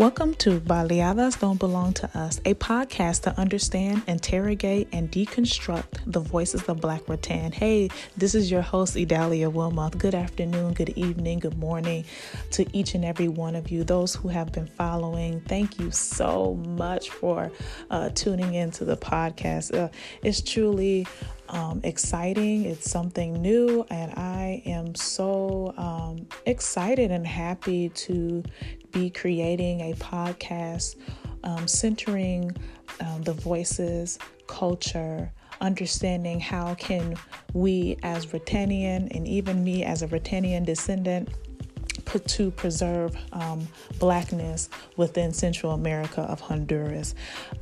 Welcome to Baleadas Don't Belong to Us, a podcast to understand, interrogate, and deconstruct the voices of Black Rattan. Hey, this is your host, Idalia Wilmoth. Good afternoon, good evening, good morning to each and every one of you. Those who have been following, thank you so much for tuning into the podcast. It's truly exciting. It's something new, and I am so excited and happy to be creating a podcast centering the voices, culture, understanding how can we as Rattanian and even me as a Rattanian descendant to preserve Blackness within Central America of Honduras.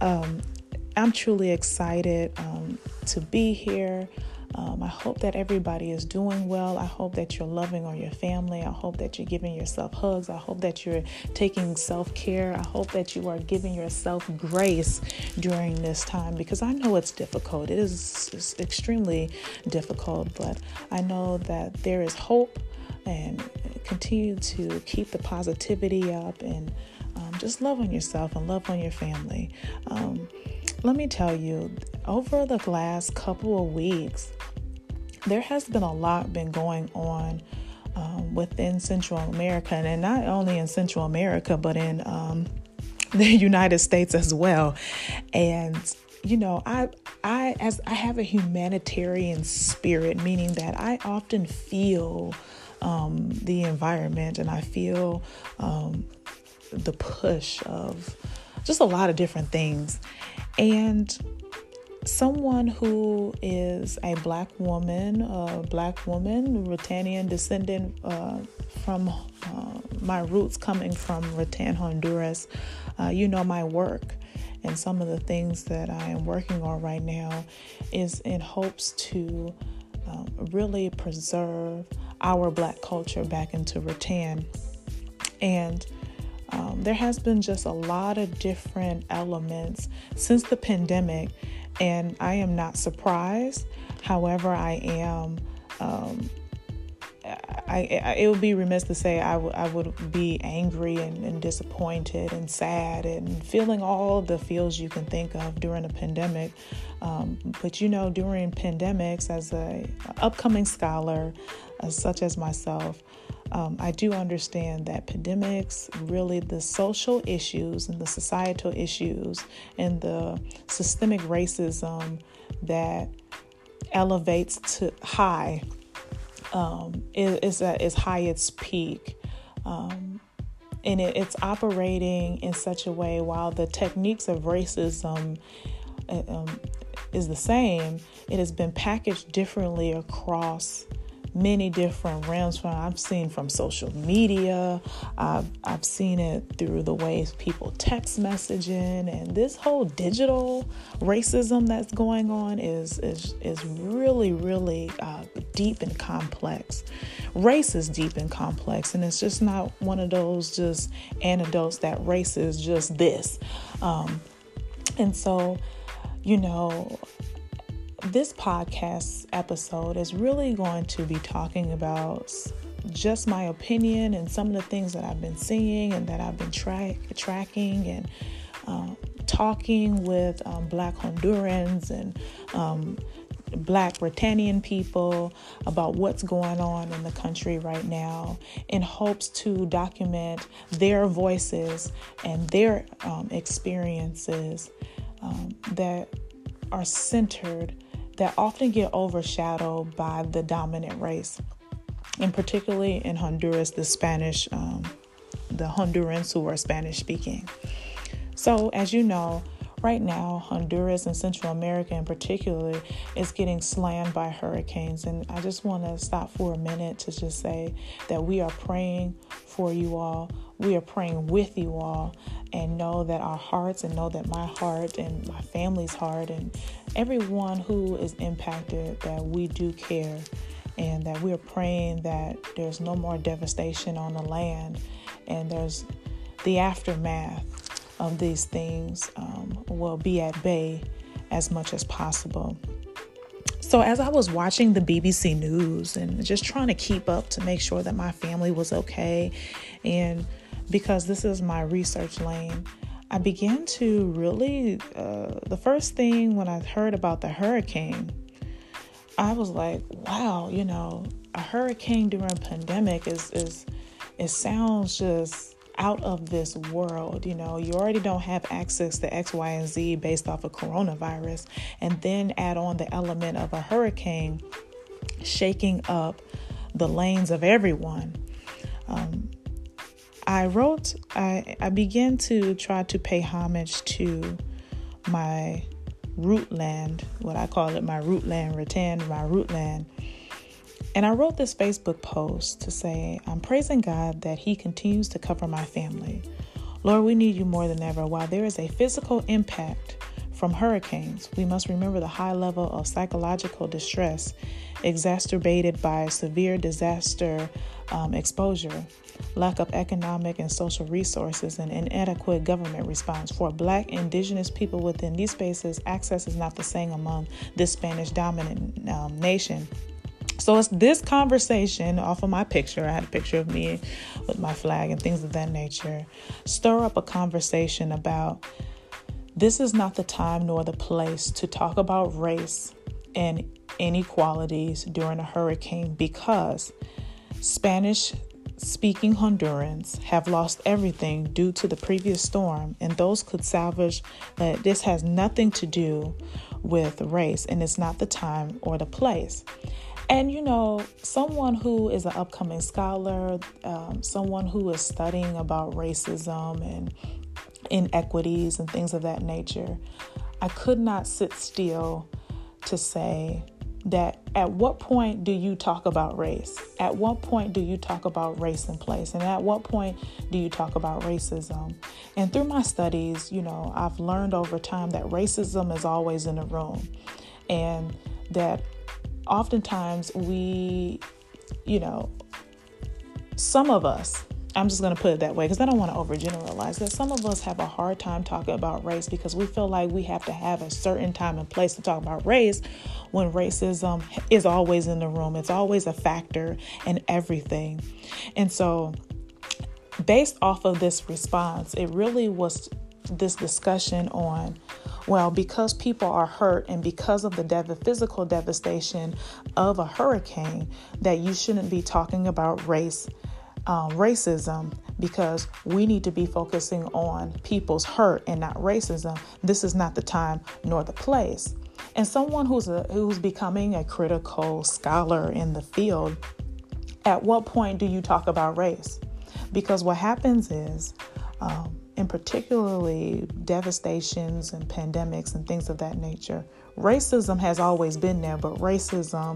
I'm truly excited to be here. I hope that everybody is doing well. I hope that you're loving on your family. I hope that you're giving yourself hugs. I hope that you're taking self-care. I hope that you are giving yourself grace during this time, because I know it's difficult. It's extremely difficult, but I know that there is hope, and continue to keep the positivity up and just love on yourself and love on your family. Let me tell you, over the last couple of weeks, there has been a lot been going on within Central America, and not only in Central America, but in the United States as well. And you know, I have a humanitarian spirit, meaning that I often feel the environment, and I feel the push of just a lot of different things. And someone who is a Black woman, Rattanian descendant from my roots coming from Rattan, Honduras, you know my work. And some of the things that I am working on right now is in hopes to really preserve our Black culture back into Rattan. And there has been just a lot of different elements since the pandemic, and I am not surprised. However, I am, it would be remiss to say I would be angry and disappointed and sad and feeling all the feels you can think of during a pandemic. But you know, during pandemics, as a upcoming scholar, such as myself, I do understand that pandemics, really the social issues and the societal issues and the systemic racism that elevates to high is high its peak. And it's operating in such a way, while the techniques of racism is the same, it has been packaged differently across many different realms. I've seen from social media, I've seen it through the ways people text messaging, and this whole digital racism that's going on is really, really deep and complex. Race is deep and complex, and it's just not one of those just anecdotes that race is just this. And so, you know, this podcast episode is really going to be talking about just my opinion and some of the things that I've been seeing and that I've been tracking and talking with Black Hondurans and Black Rattanian people about what's going on in the country right now, in hopes to document their voices and their experiences that are centered, that often get overshadowed by the dominant race, and particularly in Honduras, the Spanish, the Hondurans who are Spanish speaking. So as you know, right now, Honduras and Central America in particular is getting slammed by hurricanes. And I just want to stop for a minute to just say that we are praying for you all. We are praying with you all, and know that our hearts, and know that my heart and my family's heart and everyone who is impacted, that we do care, and that we are praying that there's no more devastation on the land, and there's the aftermath of these things will be at bay as much as possible. So as I was watching the BBC News and just trying to keep up to make sure that my family was okay, and because this is my research lane, I began to really, the first thing when I heard about the hurricane, I was like, wow, a hurricane during a pandemic it sounds just out of this world. You already don't have access to X, Y, and Z based off of coronavirus, and then add on the element of a hurricane shaking up the lanes of everyone. I began to try to pay homage to my root land, what I call it, my root land, Rattan, my root land. And I wrote this Facebook post to say, I'm praising God that He continues to cover my family. Lord, we need You more than ever. While there is a physical impact from hurricanes, we must remember the high level of psychological distress exacerbated by severe disaster exposure, lack of economic and social resources, and inadequate government response. For Black, Indigenous people within these spaces, access is not the same among this Spanish-dominant nation. So it's this conversation off of my picture. I had a picture of me with my flag and things of that nature. Stir up a conversation about this is not the time nor the place to talk about race and inequalities during a hurricane, because Spanish-speaking Hondurans have lost everything due to the previous storm, and those could salvage that this has nothing to do with race, and it's not the time or the place. And, someone who is an upcoming scholar, someone who is studying about racism and inequities and things of that nature, I could not sit still to say that at what point do you talk about race? At what point do you talk about race in place? And at what point do you talk about racism? And through my studies, I've learned over time that racism is always in the room, and that oftentimes we, some of us, I'm just going to put it that way because I don't want to overgeneralize, that some of us have a hard time talking about race because we feel like we have to have a certain time and place to talk about race, when racism is always in the room. It's always a factor in everything. And so based off of this response, it really was this discussion on, well, because people are hurt and because of the physical devastation of a hurricane, that you shouldn't be talking about racism, because we need to be focusing on people's hurt and not racism. This is not the time nor the place. And someone who's becoming a critical scholar in the field, at what point do you talk about race? Because what happens is, and particularly devastations and pandemics and things of that nature, racism has always been there, but racism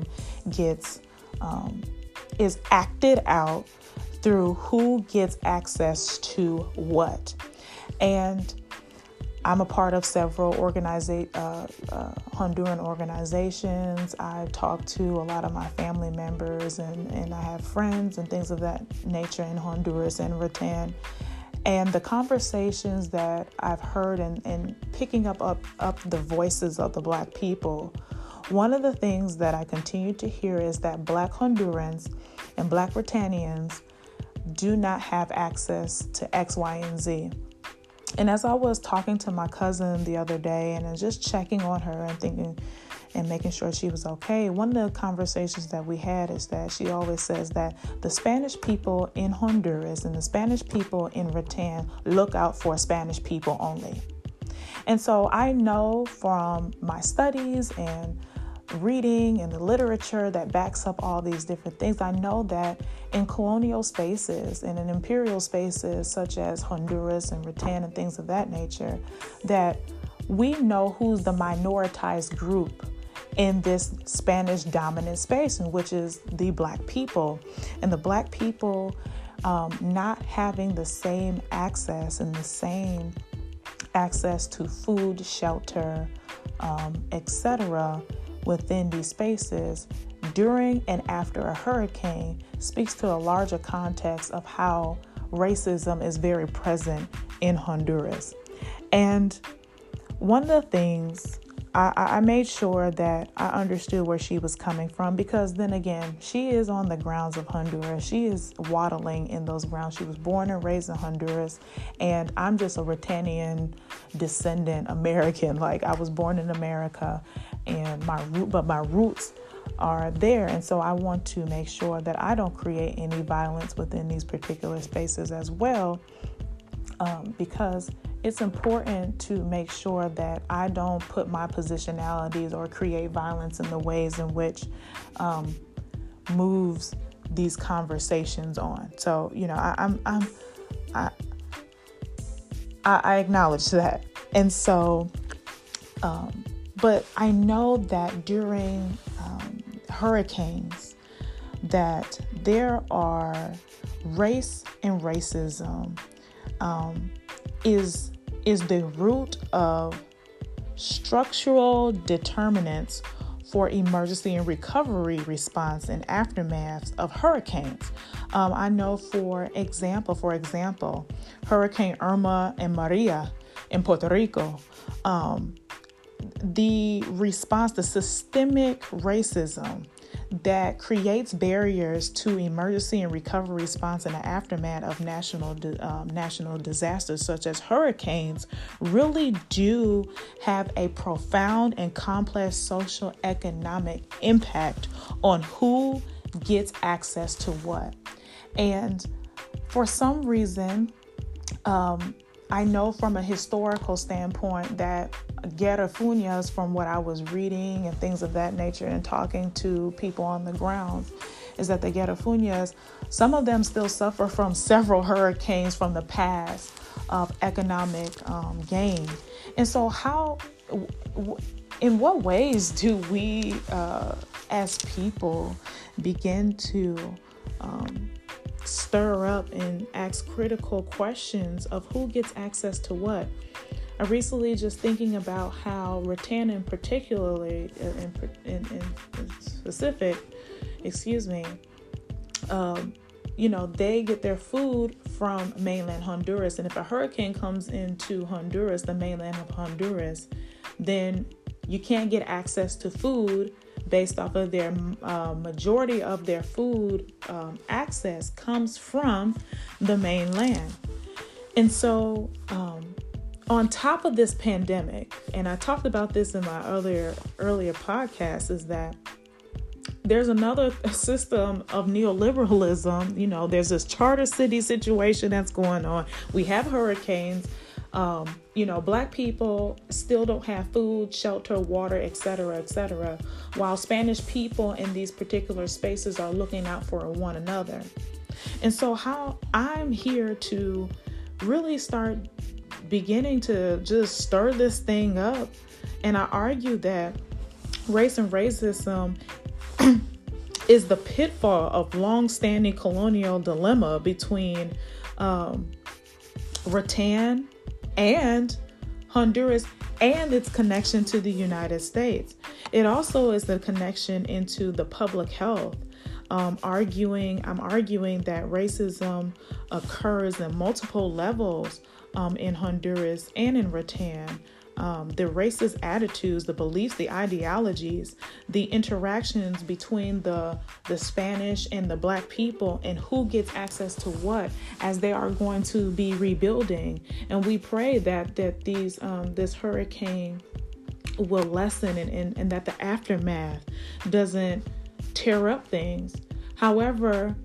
is acted out through who gets access to what. And I'm a part of several Honduran organizations. I talk to a lot of my family members, and I have friends and things of that nature in Honduras and Rattan. And the conversations that I've heard and picking up the voices of the Black people, one of the things that I continue to hear is that Black Hondurans and Black Britannians do not have access to X, Y, and Z. And as I was talking to my cousin the other day and just checking on her and thinking and making sure she was okay, one of the conversations that we had is that she always says that the Spanish people in Honduras and the Spanish people in Rattan look out for Spanish people only. And so I know from my studies and reading and the literature that backs up all these different things, I know that in colonial spaces and in imperial spaces such as Honduras and Rattan and things of that nature, that we know who's the minoritized group in this Spanish dominant space, in which is the Black people. And the Black people not having the same access and the same access to food, shelter, etc., within these spaces during and after a hurricane speaks to a larger context of how racism is very present in Honduras. And one of the things I made sure that I understood where she was coming from, because then again, she is on the grounds of Honduras. She is waddling in those grounds. She was born and raised in Honduras, and I'm just a Ratanian descendant American. Like, I was born in America, and my roots are there. And so I want to make sure that I don't create any violence within these particular spaces as well, because it's important to make sure that I don't put my positionalities or create violence in the ways in which moves these conversations on. So, I acknowledge that. And so, but I know that during hurricanes, that there are race and racism is the root of structural determinants for emergency and recovery response and aftermaths of hurricanes. I know, for example, Hurricane Irma and Maria in Puerto Rico, the response, the systemic racism that creates barriers to emergency and recovery response in the aftermath of national disasters such as hurricanes really do have a profound and complex social economic impact on who gets access to what. And for some reason, I know from a historical standpoint that Guerra-Fuñas, from what I was reading and things of that nature and talking to people on the ground, is that the Guerra-Fuñas, some of them still suffer from several hurricanes from the past of economic gain. And so in what ways do we as people begin to stir up and ask critical questions of who gets access to what? I recently just thinking about how Rattan, particularly in specific, they get their food from mainland Honduras. And if a hurricane comes into Honduras, the mainland of Honduras, then you can't get access to food based off of their majority of their food access comes from the mainland. And so on top of this pandemic, and I talked about this in my earlier podcast, is that there's another system of neoliberalism. There's this charter city situation that's going on. We have hurricanes. Black people still don't have food, shelter, water, et cetera, while Spanish people in these particular spaces are looking out for one another. And so how I'm here to really start beginning to just stir this thing up. And I argue that race and racism is the pitfall of long-standing colonial dilemma between Rattan and Honduras and its connection to the United States. It also is the connection into the public health. I'm arguing that racism occurs in multiple levels in Honduras and in Rattan. The racist attitudes, the beliefs, the ideologies, the interactions between the Spanish and the Black people, and who gets access to what as they are going to be rebuilding. And we pray that this hurricane will lessen and that the aftermath doesn't tear up things. However,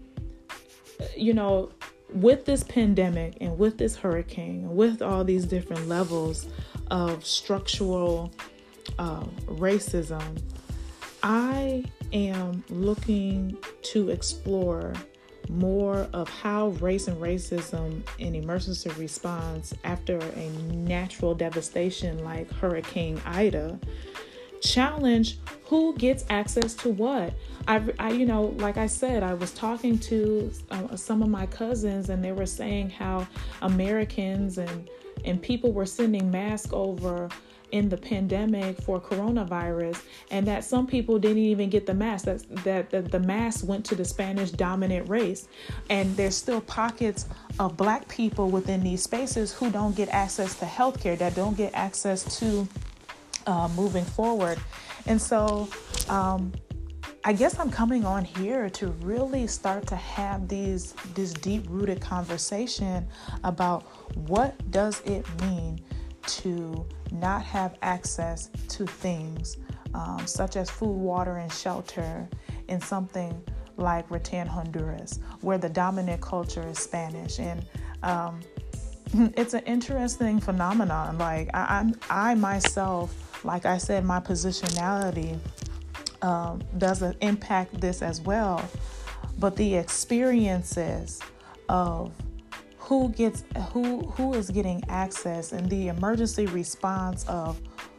with this pandemic and with this hurricane, and with all these different levels of structural racism, I am looking to explore more of how race and racism in emergency response after a natural devastation like Hurricane Ida challenge who gets access to what. Like I said, I was talking to some of my cousins, and they were saying how Americans and people were sending masks over in the pandemic for coronavirus, and that some people didn't even get the mask, that the mask went to the Spanish dominant race. And there's still pockets of Black people within these spaces who don't get access to healthcare, that don't get access to moving forward. And so I guess I'm coming on here to really start to have this deep-rooted conversation about what does it mean to not have access to things such as food, water, and shelter in something like Rattan, Honduras, where the dominant culture is Spanish. And it's an interesting phenomenon. Like I myself, like I said, my positionality doesn't impact this as well, but the experiences of who is getting access and the emergency response of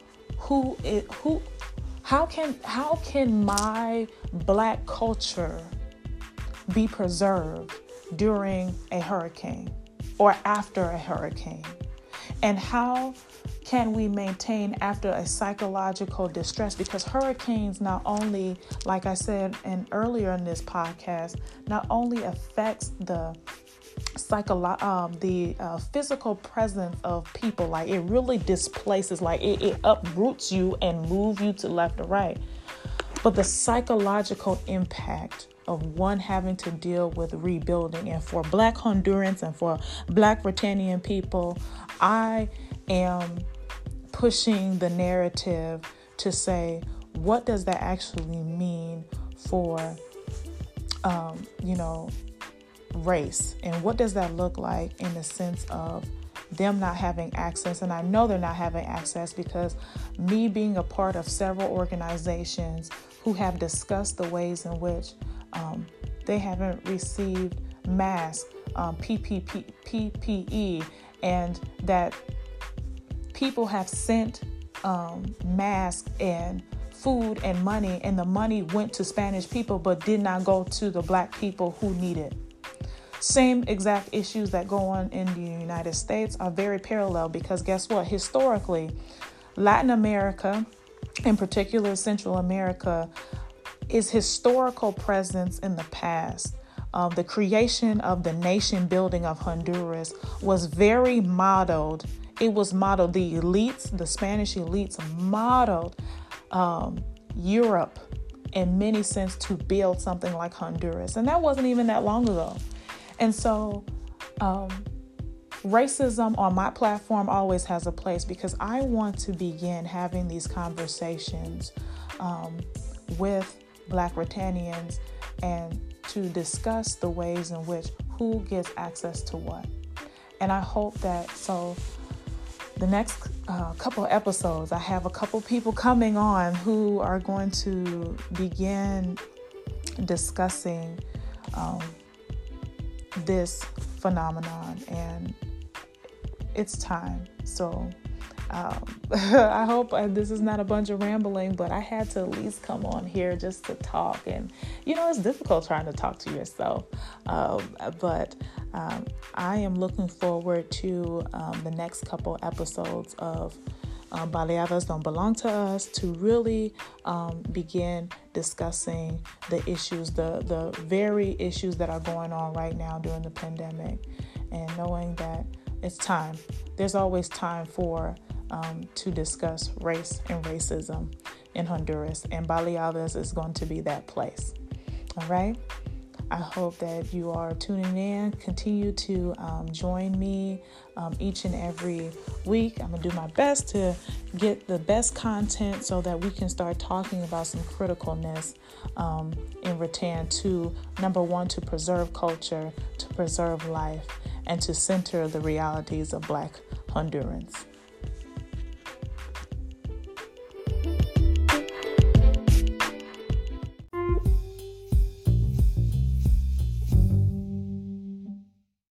how can my Black culture be preserved during a hurricane or after a hurricane, and how can we maintain after a psychological distress? Because hurricanes not only, like I said earlier in this podcast, not only affects the physical presence of people, like it really displaces, like it uproots you and moves you to left or right, but the psychological impact of one having to deal with rebuilding. And for Black Hondurans and for Black Britannian people, I am pushing the narrative to say, what does that actually mean for, race? And what does that look like in the sense of them not having access? And I know they're not having access because me being a part of several organizations who have discussed the ways in which they haven't received masks, PPE, and that people have sent masks and food and money, and the money went to Spanish people but did not go to the Black people who need it. Same exact issues that go on in the United States are very parallel, because guess what? Historically, Latin America, in particular Central America, is historical presence in the past. The creation of the nation building of Honduras was very modeled. It was modeled, the elites, the Spanish elites modeled Europe in many sense to build something like Honduras. And that wasn't even that long ago. And so racism on my platform always has a place, because I want to begin having these conversations with Black Britannians and to discuss the ways in which who gets access to what. And I hope that the next couple episodes, I have a couple people coming on who are going to begin discussing this phenomenon, and it's time. So I hope this is not a bunch of rambling, but I had to at least come on here just to talk. And, it's difficult trying to talk to yourself. But I am looking forward to the next couple episodes of Baleadas Don't Belong to Us, to really begin discussing the issues, the very issues that are going on right now during the pandemic, and knowing that it's time. There's always time to discuss race and racism in Honduras, and Baleadas is going to be that place. All right. I hope that you are tuning in. Continue to join me each and every week. I'm going to do my best to get the best content so that we can start talking about some criticalness in Rattan to, number one, to preserve culture, to preserve life, and to center the realities of Black Hondurans.